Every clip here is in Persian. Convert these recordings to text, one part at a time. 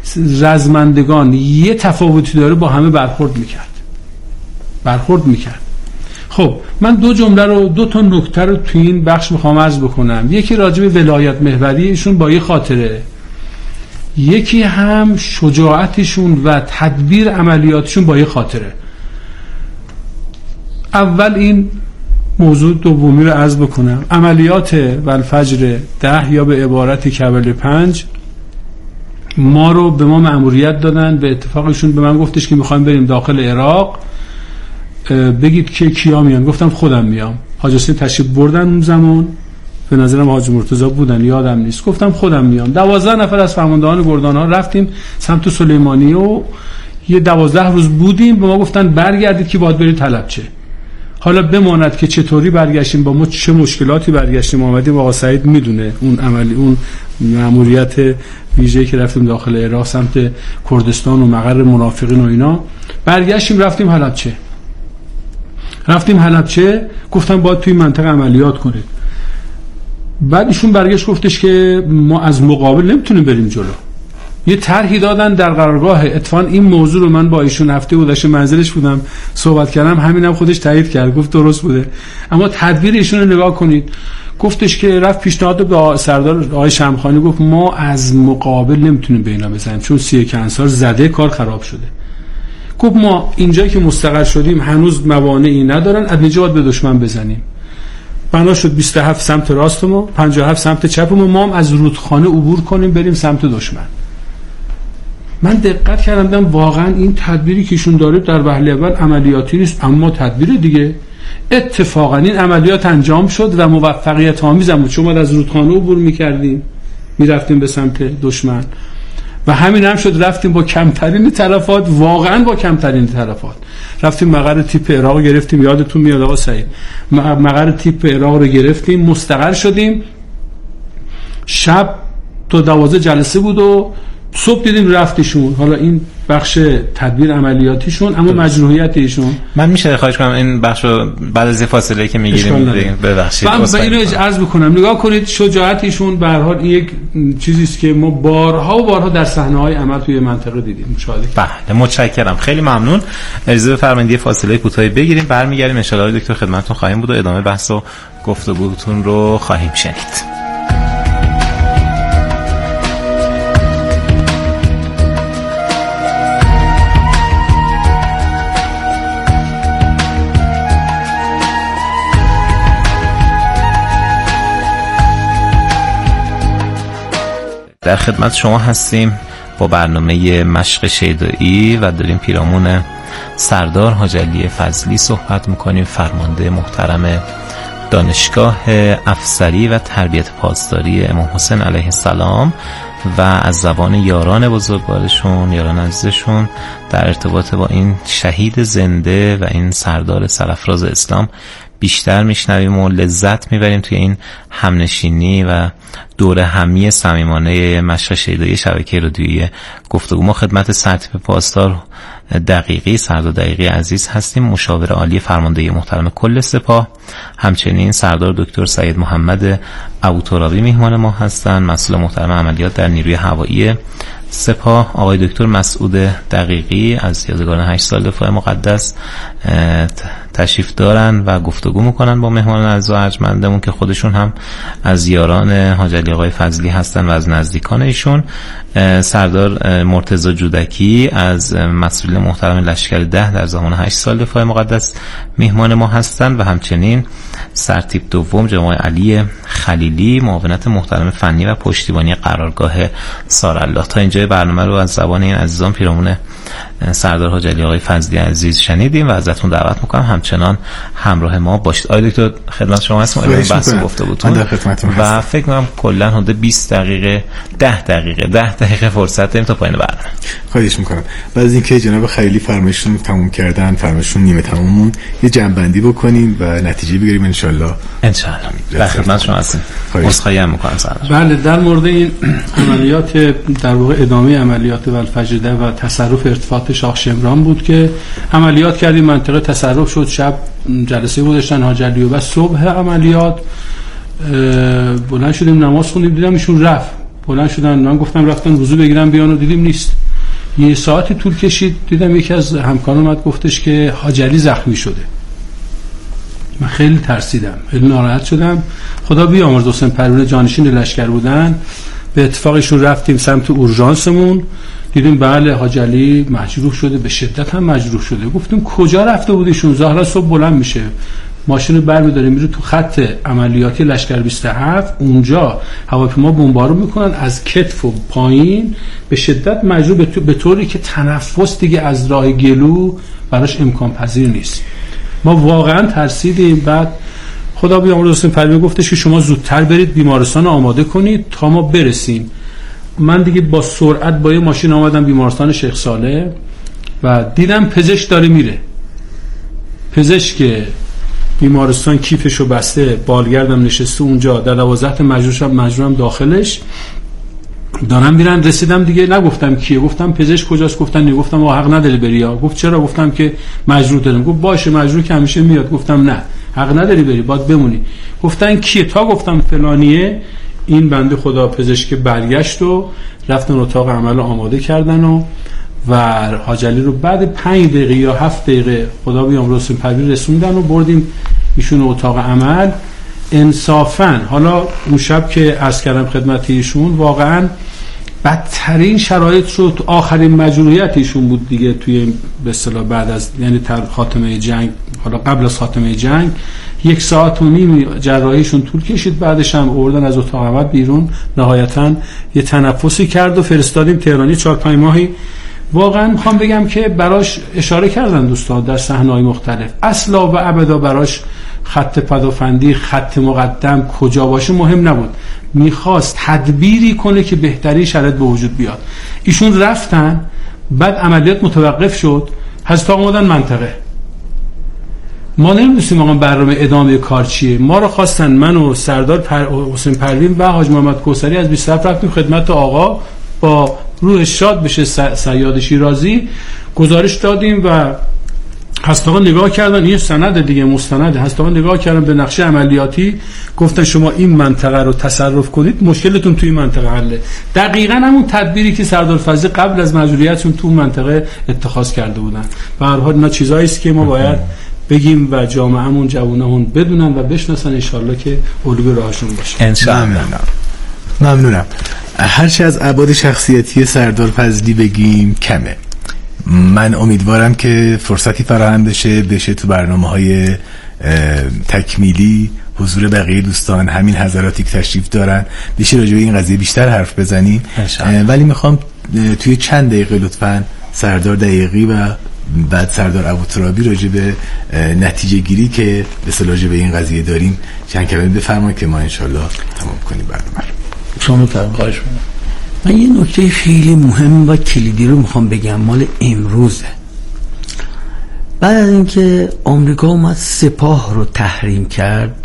رزمندگان یه تفاوتی داره با همه برخورد میکرد. خب من دو تا نکته رو توی این بخش میخوام عرض بکنم. یکی راجع به ولایت محوری ایشون با یه خاطره، یکی هم شجاعتشون و تدبیر عملیاتشون با یه خاطره. اول این موضوع دومی رو عرض بکنم. عملیات والفجر 10 یا به عبارت کبل 5 به ما مأموریت دادن. به اتفاقشون به من گفتش که میخوایم بریم داخل عراق، بگید که کیا میان. گفتم خودم میام. حاج حسین تشریف بردن اون زمان، به نظرم حاج مرتضی بودن، یادم نیست. گفتم خودم میام. 12 نفر از فرماندهان گردان‌ها رفتیم سمت سلیمانی و یه 12 روز بودیم. به ما گفتن برگردید که باید برید حلبچه. حالا بماند که چطوری برگشتیم، با ما چه مشکلاتی برگشتیم آمدیم. آقا سعید میدونه اون مأموریت ویژه‌ای که رفتیم داخل عراق سمت کردستان و مقر منافقین و اینا. برگشتیم رفتیم حلبچه. گفتم باید توی منطقه عملیات کنید. بعد ایشون برگشت گفتش که ما از مقابل نمیتونیم بریم جلو. یه طرحی دادن در قرارگاه. اتفاقا این موضوع رو من با ایشون هفته گذشته منزلش بودم صحبت کردم، همینم خودش تایید کرد، گفت درست بوده. اما تدبیر ایشون رو نگاه کنید. گفتش که رفت پیشنهاد به سردار آقای شمخانی، گفت ما از مقابل نمیتونیم به اینا بزنیم چون 31 انصار زده، کار خراب شده. گفت ما اینجایی که مستقر شدیم هنوز موانعی ندارن، از اینجا باید به دشمن بزنیم. بنا شد 27 سمت راست ما، 57 سمت چپ ما هم از رودخانه عبور کنیم بریم سمت دشمن. من دقت کردم واقعا این تدبیری که ایشون داره در وهله اول عملیاتی نیست، اما تدبیر دیگه. اتفاقا این عملیات انجام شد و موفقیت آمیز بود، چون ما از رودخانه عبور می‌کردیم میرفتیم به سمت دشمن و همین هم شد. رفتیم با کمترین تلفات، واقعا با کمترین تلفات. رفتیم مقر تیپ عراق گرفتیم، یادتون میاد آقا سعید، مقر تیپ عراق رو گرفتیم، مستقر شدیم. شب تا 12 جلسه بود و صبح دیدیم رفتشون. حالا این بخش تدبیر عملیاتیشون، اما مجروحیت ایشون. من میشه خواهش کنم این بخش رو بعد از فاصله که میگیریم ببخشید. من اینو عرض بکنم، نگاه کنید شجاعت ایشون. به هر حال یک چیزی است که ما بارها در صحنه‌های عمل توی منطقه دیدیم، مشاهده کردیم. بله متشکرم، خیلی ممنون. اجازه بفرمایید فاصله کوتاهی بگیریم، برمیگردیم ان شاء الله دکتر خدمتتون خواهیم بود و ادامه بحث و گفتگوتون رو خواهیم شنید. در خدمت شما هستیم با برنامه مشق شیدایی و داریم پیرامون سردار حاج علی فضلی صحبت میکنیم، فرمانده محترم دانشگاه افسری و تربیت پاسداری امام حسین علیه السلام و از زبان یاران بزرگوارشون، یاران عزیزشون در ارتباط با این شهید زنده و این سردار سرافراز اسلام بیشتر میشنویم و لذت میبریم توی این همنشینی و دوره همی صمیمانه مشق شیدایی شبکه رادیویی گفتگو. ما خدمت سرتیپ پاسدار دقیقی، سردار دقیقی عزیز هستیم، مشاور عالی فرماندهی محترم کل سپاه. همچنین سردار دکتر سید محمد ابوترابی میهمان ما هستند، مسئول محترم عملیات در نیروی هوایی سپاه. آقای دکتر مسعود دقیقی از یادگاران 8 سال دفاع مقدس تشریف دارن و گفتگو میکنن با مهمان عزیز و ارجمندمون که خودشون هم از یاران حاج علی آقای فضلی هستن و از نزدیکان ایشون. سردار مرتضی جودکی از مسئول محترم لشکر 10 در زمان 8 سال دفاع مقدس مهمان ما هستن و همچنین سرتیپ دوم جناب علی خلیلی، معاونت محترم فنی و پشتیبانی قرارگاه سارالله. تا اینجای برنامه رو از زبان این عزیزان پیرامون سردار حاج علی آقای فضلی عزیز شنیدیم و ازتون دعوت میکنم همچنان همراه ما باشید. آقای دکتر خدمت شما هستم، ادامه بحث گفتگوتون و فکر کنم کلا حدود 20 دقیقه 10 دقیقه فرصت داریم تا پایان برنامه. خواهش میکنم. بعد از اینکه جناب خلیلی فرمایشتون تموم کردن، فرمایشتون نیمه تمومون، یه جمع‌بندی بکنیم و نتیجه بگیریم ان شاء الله. در خدمت شما هستم. عذرخواهی میکنم سردار. بله، در مورد این عملیات در واقع ادامه عملیات والفجر و تصرف ارتفاعات شاخ شمران بود که عملیات کردیم، منطقه تصرف شد. شب جلسه گذاشتن حاج علی و صبح عملیات بلند شدیم نماز خوندیم، دیدم ایشون رفت. بلند شدن، من گفتم رفتن وضو بگیرن بیان و دیدیم نیست. یه ساعتی طول کشید، دیدم یکی از همکاران اومد گفتش که حاج علی زخمی شده. من خیلی ترسیدم، خیلی ناراحت شدم. خدا بیامرز، حسین پروین جانشین لشکر بودن، به اتفاقشون رفتیم سمت اورژانسمون، دیدیم بله حاج علی مجروح شده، به شدت هم مجروح شده. گفتیم کجا رفته بودیشون؟ ظاهرا صبح بلند میشه ماشین رو برمی‌داره میره تو خط عملیاتی لشکر 27، اونجا هواپیما بمبارون میکنن از کتف و پایین، به شدت مجروح، به طوری که تنفس دیگه از راه گلو براش امکان پذیر نیست. ما واقعا ترسیدیم. بعد خدا بیامرز حسین پروین گفتش که شما زودتر برید بیمارستان آماده کنید تا ما برسیم. من دیگه با سرعت با یه ماشین آمدم بیمارستان شیخ صالح و دیدم پزشک داره میره. پزشک بیمارستان کیفشو بسته، بالگردم نشسته اونجا، در 12 مجروحم داخلش دارم میرن. رسیدم دیگه نگفتم کیه، گفتم پزشک کجاست؟ گفتن نه. گفتم حق نداری بری. گفت چرا؟ گفتم که مجروح دارم. گفت باشه مجروح که همیشه میاد. گفتم نه حق نداری بری، باید بمونی. گفتن کیه؟ تا گفتم فلانیه. این بنده خدا پزشک برگشت و رفتن اتاق عمل آماده کردن و حاج علی رو بعد 5 دقیقه یا 7 دقیقه خدا بیامرز حسین پروین رسوندن و بردیم ایشون اتاق عمل. انصافا حالا اون شب که عرض کردم خدمت ایشون، واقعا بدترین شرایط شد. آخرین مجروحیت ایشون بود دیگه توی به اصطلاح بعد از یعنی خاتمه جنگ، حالا قبل از خاتمه جنگ 1.5 ساعت جراحیشون طول کشید. بعدش هم آوردن از اتاق عمل بیرون، نهایتا یه تنفسی کرد و فرستادیم تهرانی 4-5 ماهی. واقعا میخوام بگم که براش اشاره کردن دوستان در صحنه‌های مختلف، اصلا و ابدا براش خط پدافندی، خط مقدم کجا باشه مهم نبود. میخواست تدبیری کنه که بهترین شرایط به وجود بیاد. ایشون رفتن، بعد عملیات متوقف شد، حضرت آقا اومدن منطقه. ما نمیدونستیم آقا برنامه ادامه کار چیه. ما رو خواستن، من و سردار حسین پروین و حاج محمد کوثری از 27 رفتیم خدمت آقا، با روح شاد بشه صیاد شیرازی گزارش دادیم و هستاقا نگاه کردن. این سند دیگه مستنده. هستاقا نگاه کردن به نقشه عملیاتی، گفتن شما این منطقه رو تصرف کنید، مشکلتون توی این منطقه حله. دقیقاً همون تدبیری که سردار فضلی قبل از مجروحیتشون تو منطقه اتخاذ کرده بودن. به هر حال اینا چیزایی است که ما باید بگیم و جامعهمون جوونمون بدونن و بشناسن، ان شاءالله که الگوی راهشون باشه. ان شاءالله. ممنونم. هرچی از ابعاد شخصیتی سردار فضلی بگیم کمه. من امیدوارم که فرصتی فراهم بشه تو برنامه‌های تکمیلی حضور بقیه دوستان، همین حضراتی که تشریف دارن، بشه راجع به این قضیه بیشتر حرف بزنیم. ولی میخوام توی چند دقیقه لطفاً سردار دقیقی و بعد سردار ابوترابی راجع به نتیجه گیری که به راجع به این قضیه داریم چند کلمه بفرمایید که ما انشالله تمام کنیم برنامه رو. شما خواهش می‌کنم. من یه نکته خیلی مهم و کلیدی رو میخوام بگم، مال امروزه. بعد از اینکه آمریکا اومد سپاه رو تحریم کرد،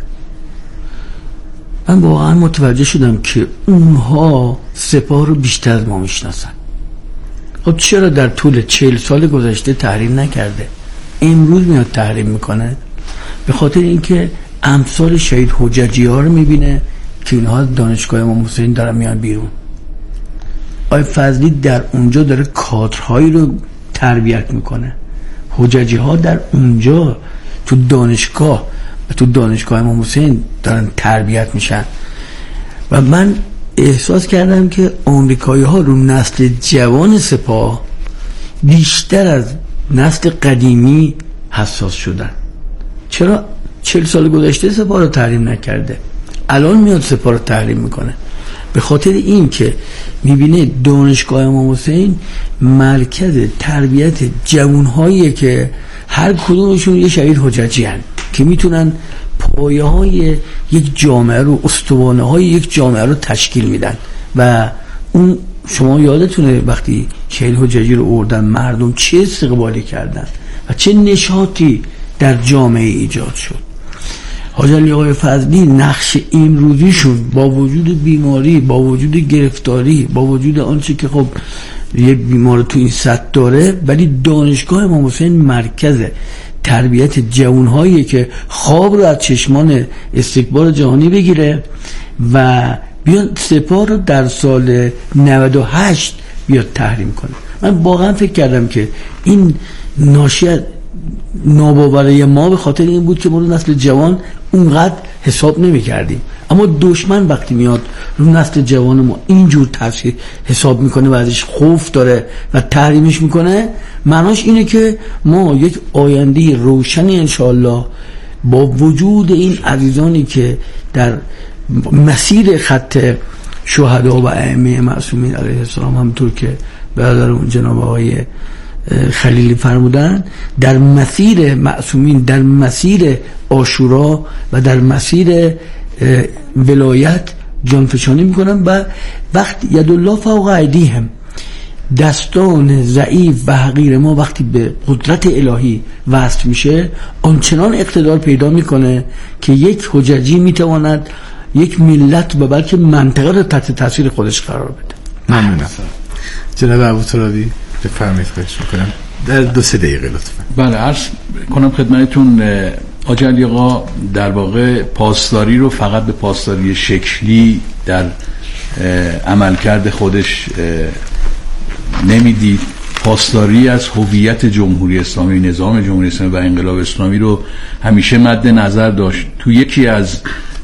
من واقعا متوجه شدم که اونها سپاه رو بیشتر از ما میشناسن. خب چرا در طول 40 سال گذشته تحریم نکرده؟ امروز میاد تحریم میکنه؟ به خاطر اینکه امثال شهید حججی ها رو میبینه که اینها دانشگاه امام حسین دارن میان بیرون. آقای فضلی در اونجا داره کادرهایی رو تربیت میکنه. حججی ها در اونجا تو دانشگاه امام حسین دارن تربیت میشن و من احساس کردم که آمریکایی ها رو نسل جوان سپاه بیشتر از نسل قدیمی حساس شدن. چرا 40 سال گذشته سپاه رو تحریم نکرده، الان میاد سپاه رو تحریم میکنه؟ به خاطر این که میبینه دانشگاه امام حسین مرکز تربیت جوانهاییه که هر کدومشون یه شهید حججی هن که میتونن پایه های یک جامعه رو، استوانه های یک جامعه رو تشکیل میدن. و اون شما یادتونه وقتی شهید حججی رو آوردن، مردم چه استقبالی کردن و چه نشاطی در جامعه ایجاد شد. حاج علی آقای فضلی نقش امروزیشون با وجود بیماری، با وجود گرفتاری، با وجود آنچه که خب یه بیمار تو این سطح داره، ولی دانشگاه امام حسین مرکز تربیت جوانهایی که خواب رو از چشمان استکبار جهانی بگیره و بیان سپاه رو در سال 98 بیاد تحریم کنه. من واقعا فکر کردم که این ناشی از ناباوری ما به خاطر این بود که ما رو نسل جوان اونقدر حساب نمی کردیم، اما دشمن وقتی میاد رو نسل جوان ما اینجور تاثیر حساب میکنه و ازش خوف داره و تحریمش میکنه، معناش اینه که ما یک آینده روشنی انشاءالله با وجود این عزیزانی که در مسیر خط شهدا و ائمه معصومین علیه السلام، همونطور که برادرمون جناب آقای خلیلی فرمودن، در مسیر معصومین، در مسیر عاشورا و در مسیر ولایت جانفشانی میکنن و وقت یدالله فوق ایدیهم، دستان ضعیف و حقیر ما وقتی به قدرت الهی وصل میشه آنچنان اقتدار پیدا میکنه که یک حججی میتواند یک ملت و بلکه منطقه رو تحت تاثیر خودش قرار بده. ممنونم. جناب ابوترابی بفرمایید، خواهش میکنم در 2-3 دقیقه لطفا. بله، عرض کنم خدمتتون حاجی علی آقا در واقع پاسداری رو فقط به پاسداری شکلی در عملکرد خودش نمیدید، پاسداری از هویت جمهوری اسلامی، نظام جمهوری اسلامی و انقلاب اسلامی رو همیشه مد نظر داشت. تو یکی از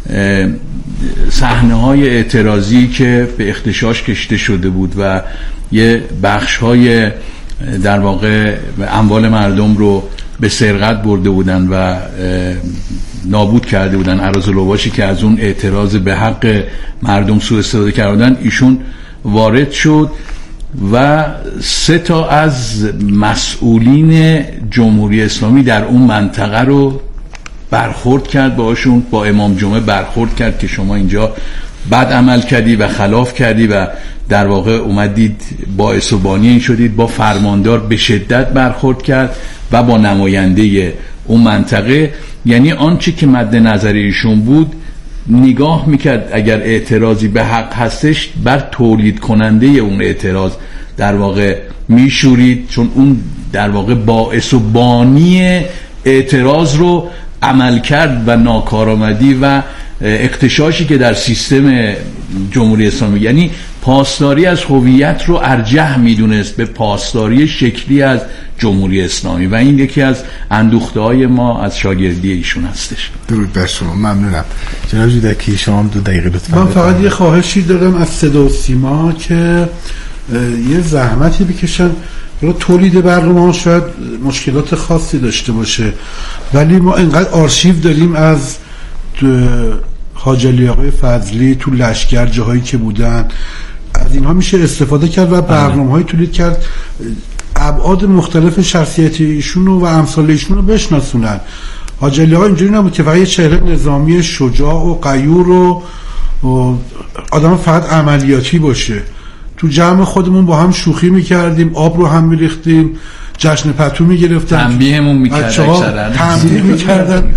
صحنه‌های اعتراضی که به اختشاش کشیده شده بود و یه بخش‌های در واقع اموال مردم رو به سرقت برده بودن و نابود کرده بودن، اراذل اوباشی که از اون اعتراض به حق مردم سوء استفاده کردن، ایشون وارد شد و 3 از مسئولین جمهوری اسلامی در اون منطقه رو برخورد کرد باشون، با امام جمعه برخورد کرد که شما اینجا بد عمل کردی و خلاف کردی و در واقع اومدید باعث و بانی این شدید. با فرماندار به شدت برخورد کرد و با نماینده اون منطقه، یعنی آنچه که مد نظر ایشون بود نگاه میکرد اگر اعتراضی به حق هستش بر تولید کننده اون اعتراض در واقع میشورید، چون اون در واقع باعث و بانی اعتراض رو عمل کرد و ناکارآمدی و اختشاشی که در سیستم جمهوری اسلامی، یعنی پاسداری از هویت رو ارجح میدونست به پاسداری شکلی از جمهوری اسلامی و این یکی از اندوخته‌های ما از شاگردی ایشون هستش. درود بر شما. ممنونم. جناب جودکی شما 2 دقیقه لطفا. من فقط یه خواهشی دارم از صدا و سیما که یه زحمتی بکشن. تولید برنامه شاید مشکلات خاصی داشته باشه، ولی ما اینقدر آرشیو داریم از حاج علی آقای فضلی تو لشکر، جاهایی که بودن، از اینها میشه استفاده کرد و برنامه‌های تولید کرد ابعاد مختلف شخصیت ایشون و امثال ایشون رو بشناسونن. حاج علی آقا اینجوری نبود که فقط یه چهره نظامی شجاع و غیور و آدم فقط عملیاتی باشه. تو جمع خودمون با هم شوخی میکردیم، آب رو هم میریختیم، جشن پتو میگرفتن، تنبیهمون میکردن.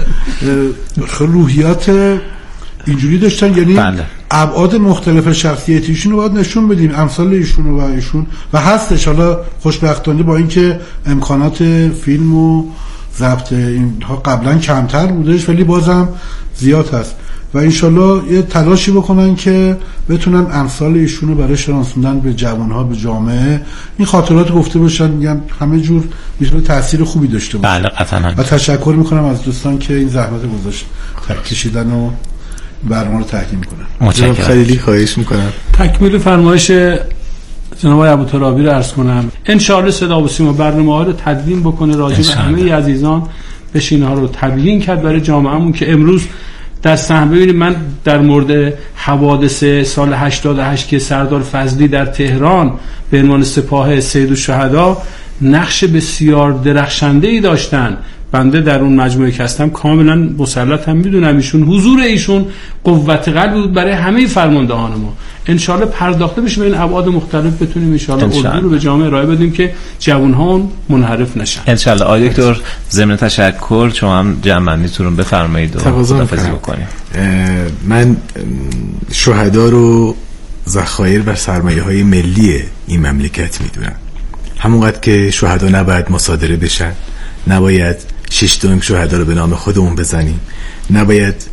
روحیات اینجوری داشتن، یعنی ابعاد مختلف شخصیتیشون رو باید نشون بدیم، امثال ایشون و ایشون و هستش. حالا خوشبختانه با اینکه امکانات فیلم و ضبط اینها قبلا کمتر بودش ولی بازم زیاد هست و انشالله یه تلاشی بکنن که بتونن امثال ایشون رو برای شناسوندن به جوانها، به جامعه این خاطرات گفته باشن، میگم همه جور میتونه تاثیر خوبی داشته باشه. بله قطعاً. و تشکر میکنم از دوستان که این زحمت گذاشت کشیدن و برنامه رو تحکیم میکنن. جناب خلیلی خواهش میکنم تکمیل فرمایش جناب ابوترابی رو عرض کنم. ان شاء الله صدا و سیما برنامه‌ها رو تدوین بکنه، راجع به همه عزیزان بشینه ها رو تبیین کرد برای جامعهمون که امروز در صحنه. ببینید من در مورد حوادث سال 88 که سردار فضلی در تهران به عنوان سپاه سیدالشهدا نقش بسیار درخشنده‌ای داشتن، بنده در اون مجموعه که هستم کاملا مسلط هم میدونم ایشون حضور ایشون قوت قلب بود برای همه فرماندهان ما. انشالله پرداخته بشه به این ابعاد مختلف، بتونیم انشالله اردو رو به جامعه ارائه بدیم که جوان‌ها منحرف نشن. انشالله. آقای دکتر ضمن تشکر شما هم جمع‌بندیتون رو بفرمایید و خداحافظی بکنیم. من شهدا رو ذخایر و سرمایه‌های ملی این مملکت میدونم. همونقدر که شهدا نباید مصادره بشن، نباید 6 شهدا رو به نام خودمون بزنیم، نباید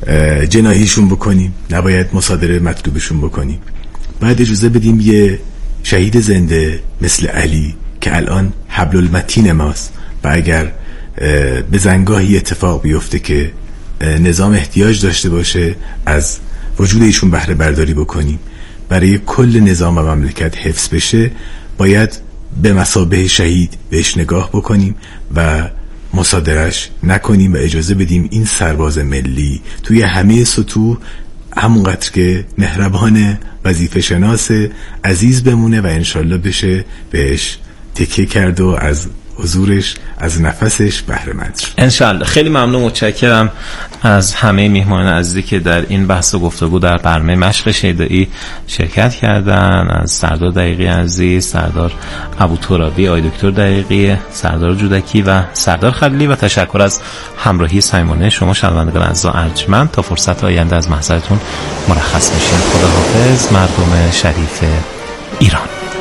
جناحیشون بکنیم، نباید مصادره مطلوبشون بکنیم. باید اجازه بدیم یه شهید زنده مثل علی که الان حبل المتین ماست و اگر به زنگاهی اتفاق بیفته که نظام احتیاج داشته باشه از وجود ایشون بهره برداری بکنیم، برای کل نظام و مملکت حفظ بشه، باید به مثابه شهید بهش نگاه بکنیم و مصادرش نکنیم و اجازه بدیم این سرباز ملی توی همه سطوح همونقدر که مهربان وظیفه شناس عزیز بمونه و انشالله بشه بهش تکیه کرد و از حضورش، از نفسش بهره مند شد انشالله. خیلی ممنون، متشکرم از همه میهمان عزیزی که در این بحث و گفتگو در برنامه مشق شیدایی شرکت کردن، از سردار دقیقی عزیز، سردار ابوترابی، آقای دکتر دقیقی، سردار جودکی و سردار خلیلی، و تشکر از همراهی صمیمانه شما شنوندگان عزیز و ارجمند. تا فرصت آینده از محضرتون مرخص میشیم. خداحافظ مردم شریف ایران.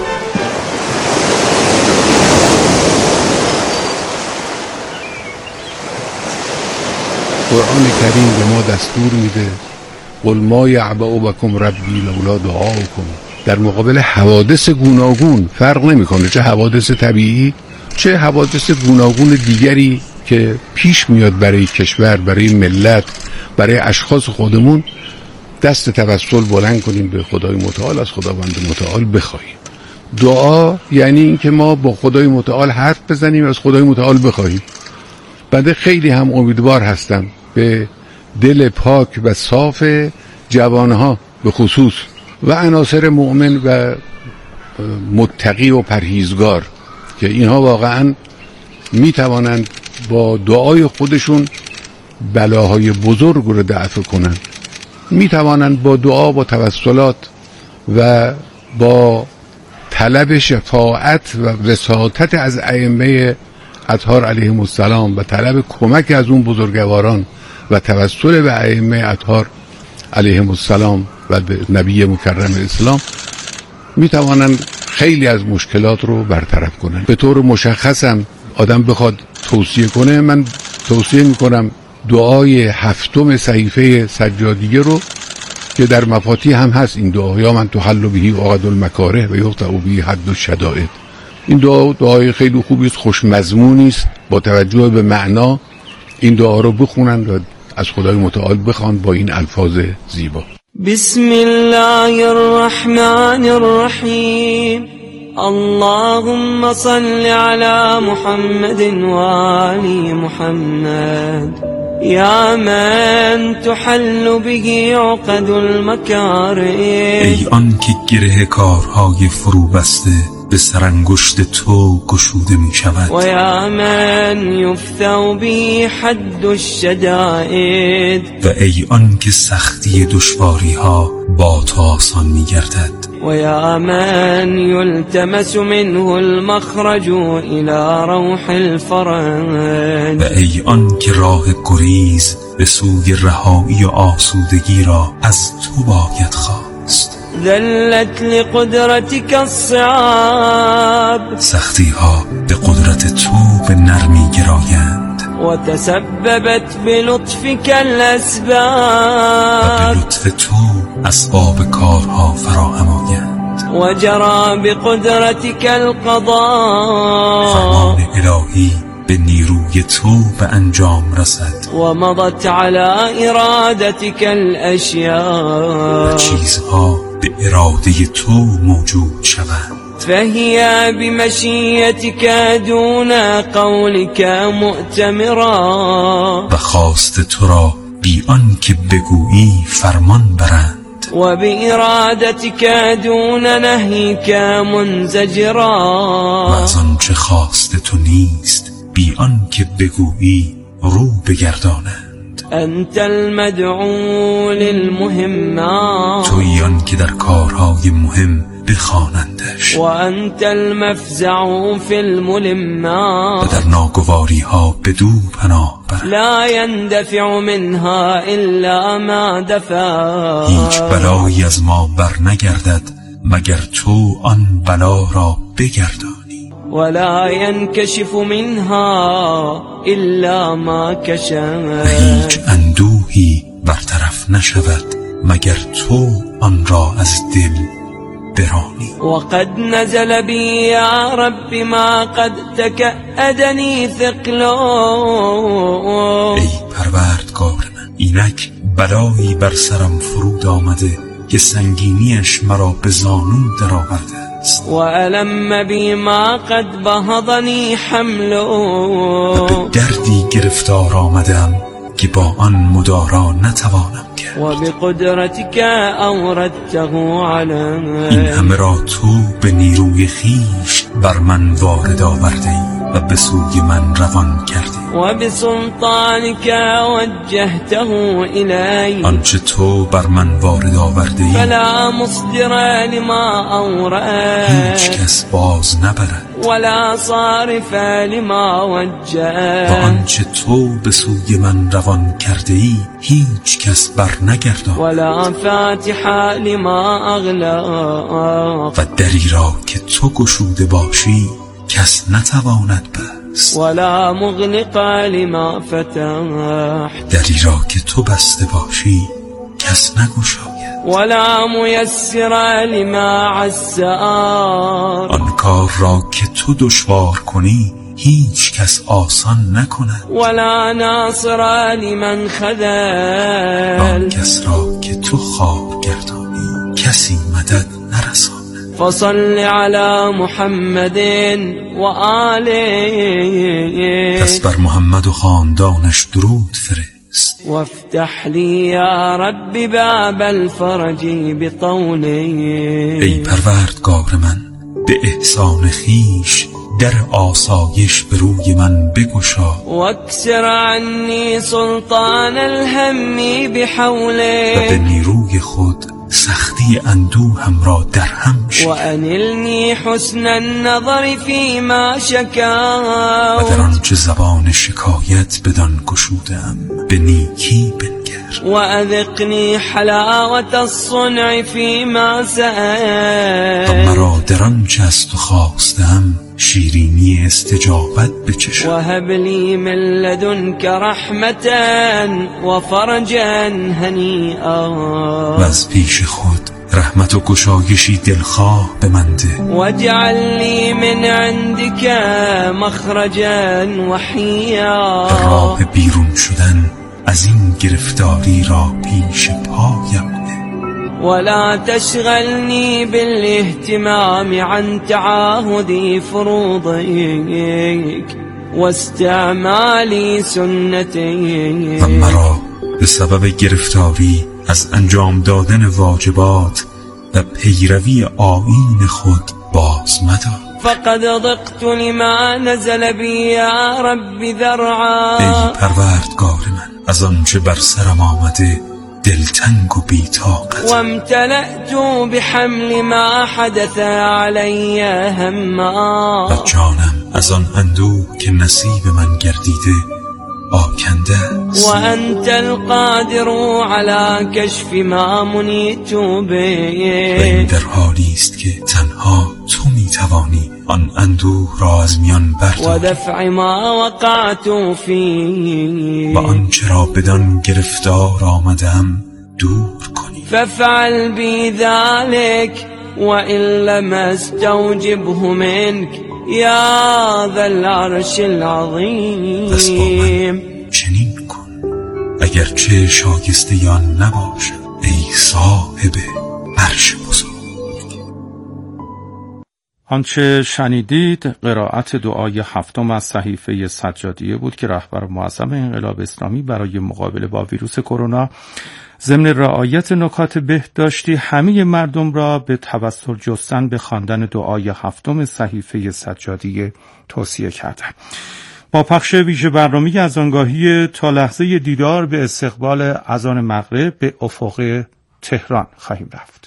قرآن کریم به ما دستور میده قل ما یعبأ بکم ربی لولا دعاؤکم. در مقابل حوادث گوناگون، فرق نمیکنه چه حوادث طبیعی چه حوادث گوناگون دیگری که پیش میاد برای کشور، برای ملت، برای اشخاص خودمون، دست توسل بلند کنیم به خدای متعال، از خداوند متعال بخواهیم. دعا یعنی این که ما با خدای متعال حرف بزنیم، از خدای متعال بخواهیم. بنده خیلی هم امیدوار هستم به دل پاک و صاف جوانها به خصوص و عناصر مؤمن و متقی و پرهیزگار که اینها واقعا می توانند با دعای خودشون بلاهای بزرگ رو دفع کنند. می توانند با دعا، با توسلات و با طلب شفاعت و وساطت از ائمه اطهار علیهم السلام و طلب کمک از اون بزرگواران و توسل به ائمه اطهار علیهم السلام و به نبی مکرم اسلام می توانند خیلی از مشکلات رو برطرف کنند. به طور مشخصم آدم بخواد توصیه کنه، من توصیه می کنم دعای 7 صحیفه سجادیه رو که در مفاتیح هم هست این دعا، یا من تحل بهی عقد المکاره و یقطع بهی حد الشدائد. این دعای خیلی خوبی است، خوش مضمونی است، با توجه به معنا این دعا رو بخونند و از خدای متعال بخوان با این الفاظ زیبا. بسم الله الرحمن الرحیم. اللهم صل على محمد و آل محمد. یا من تحل به عقد المکاره. ای آن که گره کارهای فرو بسته به سرانگشت تو گشوده می شود. و یا من یفتو به حد الشدائد. و ای آن که سختی دشواری ها با تو آسان می گردد. و یا من یلتمس منه المخرج الى روح الفرج. و ای آن که راه گریز به سوی رهایی و آسودگی را از تو باید خواست. ذلت لقدرتك الصعاب. سختی ها به قدرت تو به نرمی گرایند. و تسببت بلطفك الاسباب. و به لطف تو اسباب کارها فراهم آیند. و جرى بقدرتك القضاء. فرمان الهی به نیروی تو به انجام رسد. و مضت على ارادتك الاشیاء. و چیزها به اراده تو موجود شوند. فهي بمشیتك دون قولك مؤتمرا. و خواست تو را بی آن که بگویی فرمان برند. و بإرادتك دون نهیك منزجرا. و از آن چه خواست تو نیست بی آن که بگویی رو بگردانند. انت المدعو للمهمات. تویی آن که در کارهای مهم بخوانندش. و انت المفزع فی الملمات. و در ناگواری ها بدو پناه بر. لا يندفع منها الا ما دفع. هیچ بلایی از ما بر نگردد مگر تو آن بلا را بگردانی. ولا ينكشف منها الا ما كشف. و هیچ اندوهی برطرف حریف نشود مگر تو آن را از دل برانی. وقد نزل بي يا رب ما قد تكأدني ثقلا. ای پروردگار من، اینک بلایی بر سرم فرود آمده که سنگینیش مرا به زانو در آورده است. و علم بی ما قد بهضنی حملو. و به دردی گرفتار آمدم که با آن مدارا نتوانم کرد. و بقدرتك اوردته علی. این همه را تو به نیروی خیش بر من وارد آورده ای و به سوی من روان کردی. و بسلطانك وجهته الی. آنچه تو بر من وارد آورده ای فلا مصدر لما اورد. هیچ کس باز نبرد. ولا صارف لما وجه. و آنچه تو به سوی من روان کرده ای هیچ کس بر نگرداند. ولا فاتح لما اغلق. و دری را که تو گشوده باشی کس نتواند بست. ولا مغلق لما فتح. دری را که تو بسته باشی کس نگشاید. ولا میسر لما عسر. آن کار را که تو دشوار کنی هیچ کس آسان نکند. ولا ناصر لمن خذل. آن کس را که تو خوار گردانی کسی مدد نرساند. فصل على محمد و آله. پس بر محمد و خاندانش درود فرست. وافتح لی یا رب باب الفرج بطولی. ای پروردگار من، به احسان خیش در آسایش به روی من بگشا. واکسر عنی سلطان الهم بحوله. و به نیروی خود سختی اندوهم را در هم شکن. و انلنی حسن النظر فیما شکا. و در آنچه زبان شکایت بدان گشودم به نیکی بنگر. و اذقنی حلاوت الصنع فیما سأل. و مرا در آنچه از تو خواستم شیرینی استجابت بچشم. و هب لی من لدنک رحمتا و فرجا هنیئا. و از پیش خود رحمت و گشایشی دلخواه به من ده. واجعل لی من عندک مخرجا وحیا. راه بیرون شدن از این گرفتاری را پیش پایم ده. ولا تشغلني بالاهتمام عن تعاهد فروضك واستعمال سنتك. و مرا به سبب گرفتاری از انجام دادن واجبات و پیروی آیین خود باز مدار. فقد ضقت لما نزل بی یا رب ذرعا. ای پروردگار من، از آنچه بر سرم آمده دلتنگ و بی‌طاقت. و امتلأت بحمل ما حدث علی هما. و جانم از آن اندوه که نصیب من گردیده آکنده است. و انت القادر علی کشف ما منیت به. و این در حالی است که تنها تو میتوانی آن اندوه را از میان برداری. و دفع ما وقعت فی. و آنچه را بدان گرفتار آمدم دور کنی. فافعل بی ذلک و ان لم استوجبه منک یا ذا العرش العظیم. پس با من چنین کن اگرچه شایسته یا نباشم ای صاحب عرش بزرگ. آنچه شنیدید قرائت دعای هفتم از صحیفه سجادیه بود که رهبر معظم انقلاب اسلامی برای مقابله با ویروس کرونا ضمن رعایت نکات بهداشتی همه مردم را به توسل جستن به خواندن دعای هفتم صحیفه سجادیه توصیه کردند. با پخش ویژه برنامه از آنگاهی تا لحظه دیدار به استقبال اذان مغرب به افق تهران خواهیم رفت.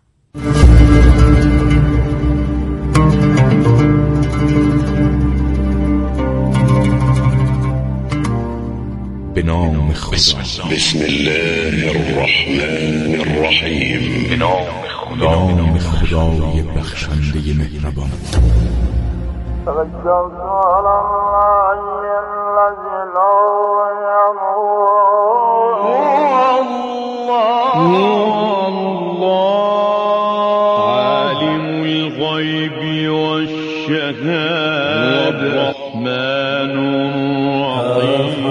به نام خدا. بسم الله الرحمن الرحیم. به نام خدای بخشنده مهربان. الرحمن الرحیم.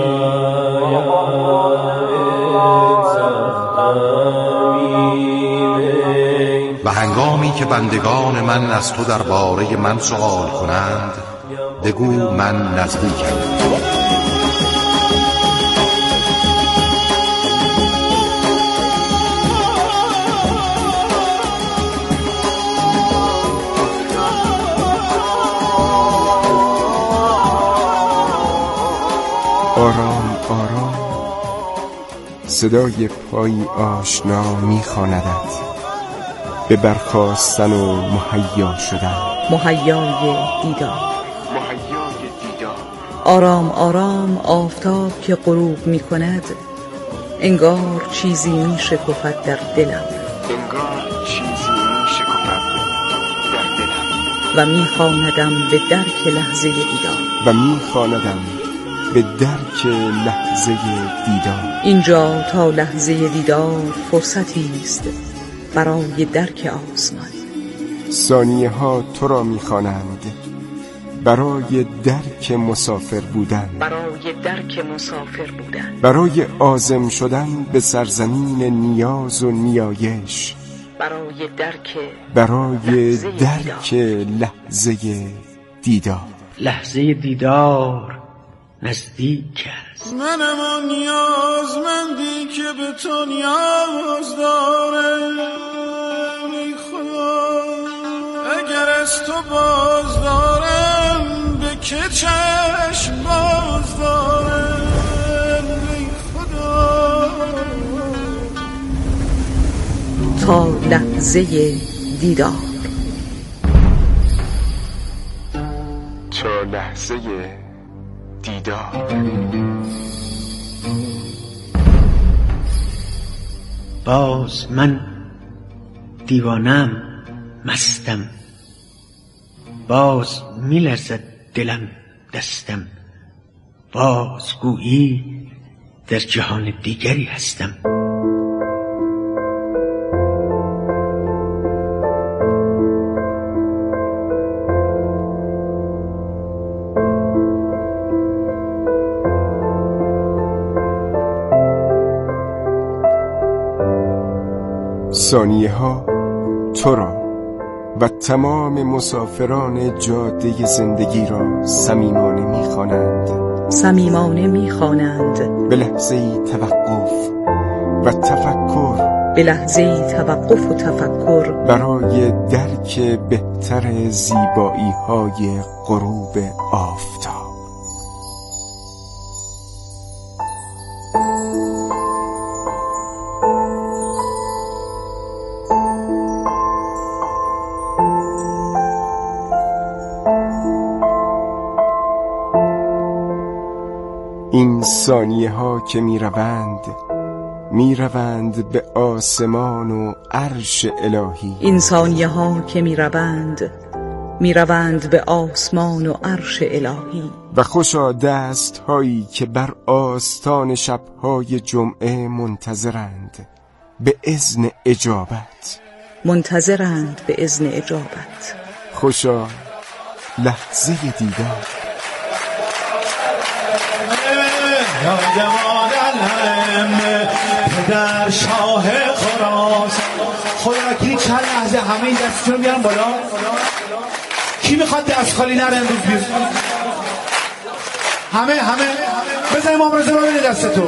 و هنگامی که بندگان من از تو درباره من سؤال کنند بگو من نزدیکم. آرام آرام صدای پایی آشنا می‌خواندت به برخاستن و مهیا شدن. مهیای دیدار. آرام آرام آفتاب که غروب می کند انگار چیزی می شکفد در دلم. و می خواندم به درک لحظه دیدار. اینجا تا لحظه دیدار فرصتی است برای درک آسمان. ثانیه ها تو را می خوانند برای درک مسافر بودن. برای عازم شدن به سرزمین نیاز و نیایش. برای درک لحظه دیدار. لحظه دیدار نزدیک است. منم آن نیازمندی که به تو نیاز دارم. ای خدا اگر از تو باز دارم به که چشم باز دارم. ای خدا تا لحظه دیدار. تا لحظه دیدار. باز من دیوانم، مستم، باز میلرزد دلم دستم، باز گویی در جهان دیگری هستم. ثانیه ها تو را و تمام مسافران جاده زندگی را صمیمانه می‌خوانند. به لحظه‌ای توقف و تفکر برای درک بهتر زیبایی‌های غروب آفتاب. این ثانیه ها که میروند به آسمان و عرش الهی. این ثانیه ها که میروند به آسمان و عرش الهی. و خوشا دست هایی که بر آستان شبهای جمعه منتظرند به اذن اجابت. خوشا لحظه دیدار. پدر شاه خراسان. خدا چند لحظه همه این دستشون رو بیارن بالا. کی میخواد دست خالی نره امروز بیاد؟ همه بزن امام رضا رو بده دستتو.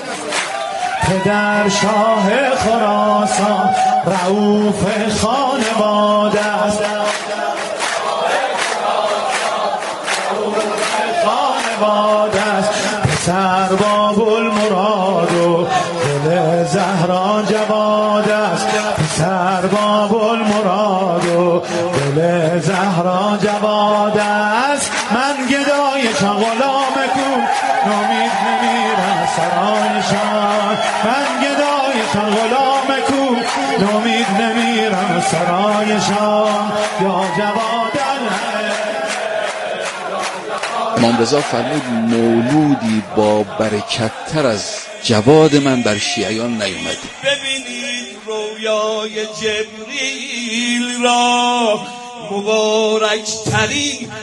پدر شاه خراسان رؤوف خانواده است. پسر باب المراد و دل زهرا جواد است. پسر باب المراد و دل زهرا جواد است. من گدایشان غلام کو نامید نمیرم سرایشان. من گدایشان غلام کو نامید نمیرم سرایشان. یا جواد امام رضا فرمود مولودی با برکت تر از جواد من بر شیعیان نیومد. ببینید رویای جبریل را مبارک ترین